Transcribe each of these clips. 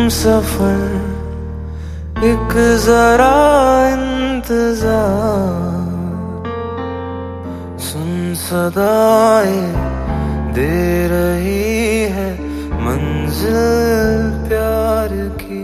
सफर एक जरा इंतजार, सुन सदाएं दे रही है मंजिल प्यार की।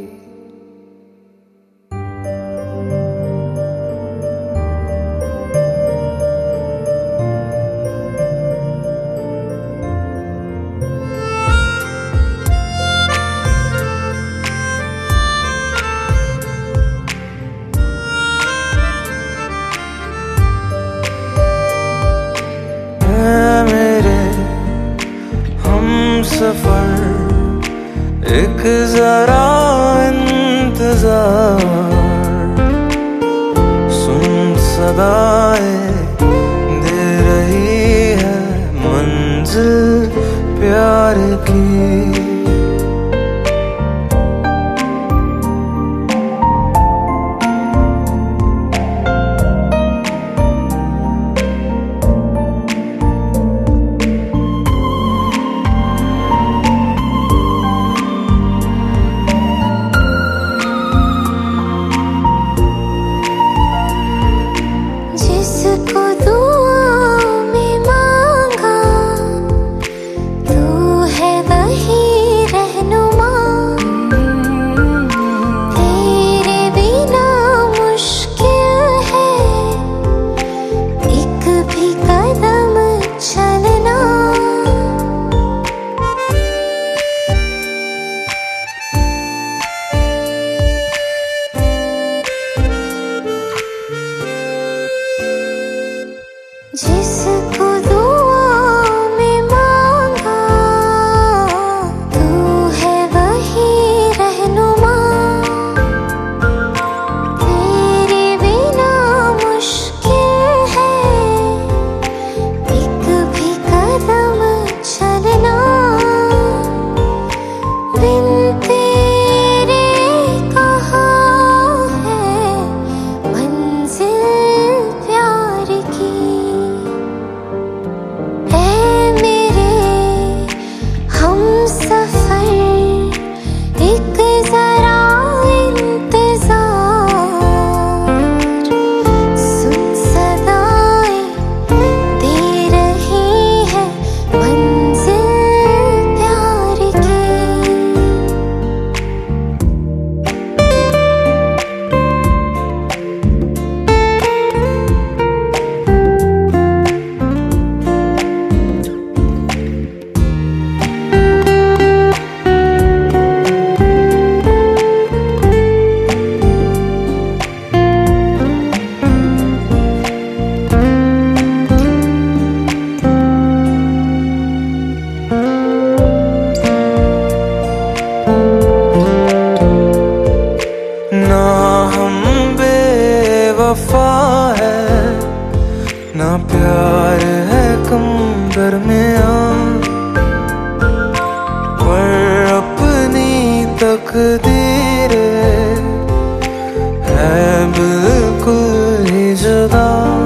सफर एक जरा इंतजार, सुन सदाएं दे रही है मंजिल प्यार की। जिसको दुआ में मांगा तू है वही रहनुमा, तेरे बिना मुश्किल है एक भी कदम चलना। बिन तेरे कहाँ है मंजिल प्यार की। ना प्यार है कम दरमियां, पर अपनी तकदीर है बिल्कुल ही जुदा।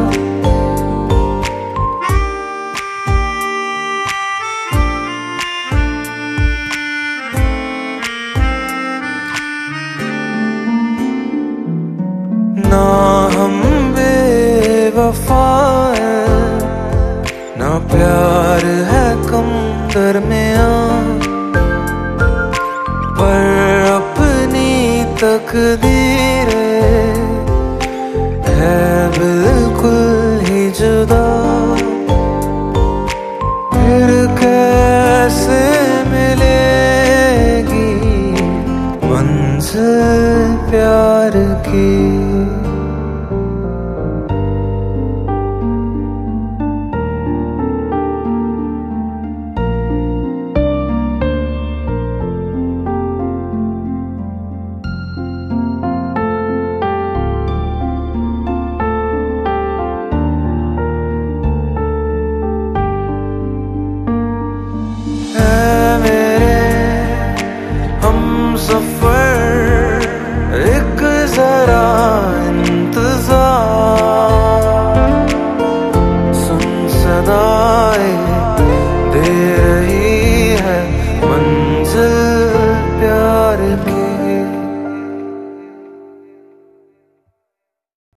ना हम बेवफा ना प्यार है कम दरमियां, पर अपनी तकदीर